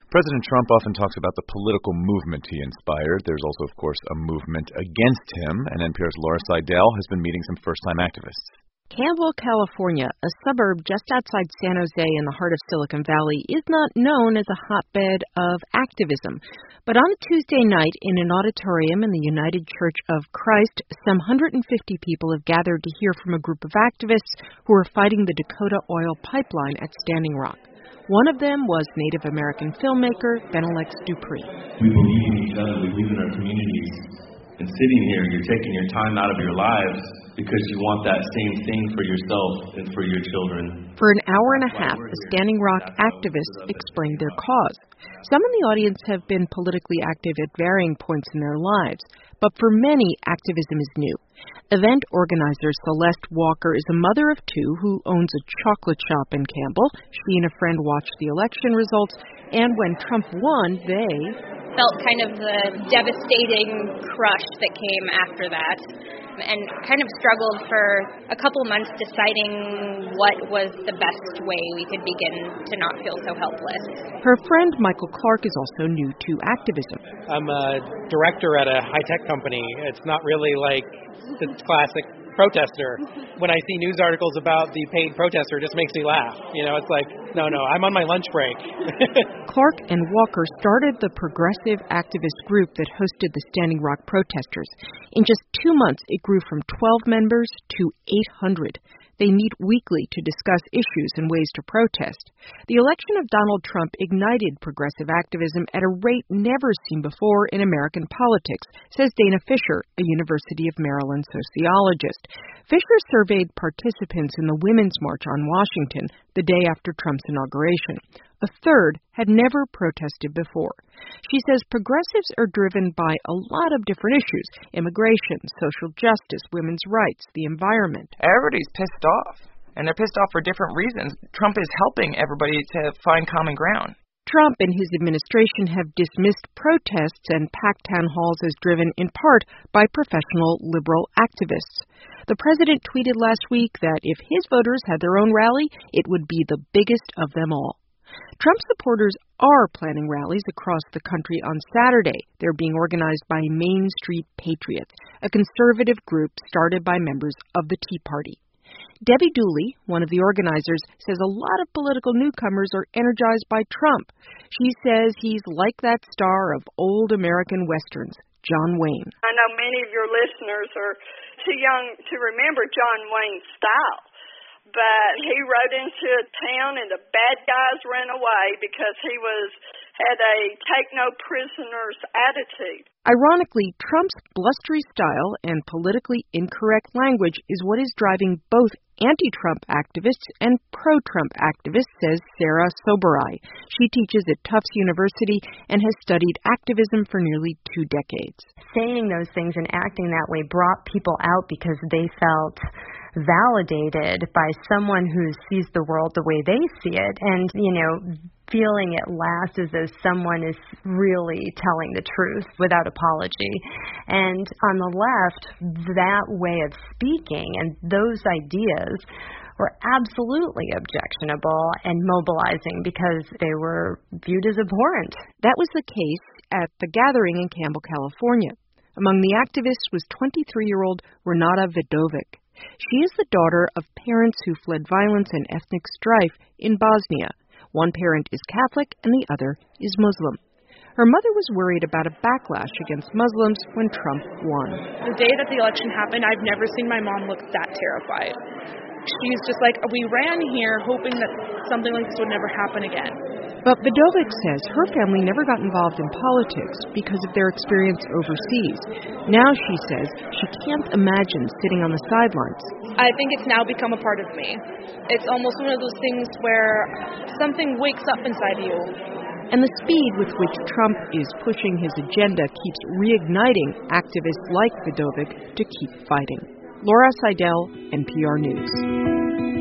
President Trump often talks about the political movement he inspired. There's also, of course, a movement against him, and NPR's Laura Seidel has been meeting some first-time activists. Campbell, California, a suburb just outside San Jose in the heart of Silicon Valley, is not known as a hotbed of activism. But on a Tuesday night in an auditorium in the United Church of Christ, some 150 people have gathered to hear from a group of activists who are fighting the Dakota oil pipeline at Standing Rock. One of them was Native American filmmaker Benalex Dupree. We believe in each other, we believe in our communities. And sitting here, you're taking your time out of your lives because you want that same thing for yourself and for your children. For an hour and a half, the Standing Rock activists explained their cause. Some in the audience have been politically active at varying points in their lives, but for many, activism is new. Event organizer Celeste Walker is a mother of two who owns a chocolate shop in Campbell. She and a friend watched the election results, and when Trump won, they felt kind of the devastating crush that came after that, and kind of struggled for a couple months deciding what was the best way we could begin to not feel so helpless. Her friend Michael Clark is also new to activism. I'm a director at a high-tech company. It's not really like the classic protester. When I see news articles about the paid protester, it just makes me laugh. You know, it's like, no, I'm on my lunch break. Clark and Walker started the progressive activist group that hosted the Standing Rock protesters. In just 2 months, it grew from 12 members to 800. They meet weekly to discuss issues and ways to protest. The election of Donald Trump ignited progressive activism at a rate never seen before in American politics, says Dana Fisher, a University of Maryland sociologist. Fisher surveyed participants in the Women's March on Washington the day after Trump's inauguration. A third had never protested before. She says progressives are driven by a lot of different issues: immigration, social justice, women's rights, the environment. Everybody's pissed off, and they're pissed off for different reasons. Trump is helping everybody to find common ground. Trump and his administration have dismissed protests and packed town halls as driven in part by professional liberal activists. The president tweeted last week that if his voters had their own rally, it would be the biggest of them all. Trump supporters are planning rallies across the country on Saturday. They're being organized by Main Street Patriots, a conservative group started by members of the Tea Party. Debbie Dooley, one of the organizers, says a lot of political newcomers are energized by Trump. She says he's like that star of old American westerns, John Wayne. I know many of your listeners are too young to remember John Wayne's style. But he rode into a town and the bad guys ran away because he had a take no prisoners attitude. Ironically, Trump's blustery style and politically incorrect language is what is driving both anti-Trump activists and pro-Trump activists, says Sarah Soberai. She teaches at Tufts University and has studied activism for nearly 2 decades. Saying those things and acting that way brought people out because they felt validated by someone who sees the world the way they see it, and, feeling at last as though someone is really telling the truth without apology. And on the left, that way of speaking and those ideas were absolutely objectionable and mobilizing because they were viewed as abhorrent. That was the case at the gathering in Campbell, California. Among the activists was 23-year-old Renata Vidovic. She is the daughter of parents who fled violence and ethnic strife in Bosnia. One parent is Catholic and the other is Muslim. Her mother was worried about a backlash against Muslims when Trump won. The day that the election happened, I've never seen my mom look that terrified. She's just like, we ran here hoping that something like this would never happen again. But Vidovic says her family never got involved in politics because of their experience overseas. Now, she says, she can't imagine sitting on the sidelines. I think it's now become a part of me. It's almost one of those things where something wakes up inside you. And the speed with which Trump is pushing his agenda keeps reigniting activists like Vidovic to keep fighting. Laura Seidel, NPR News.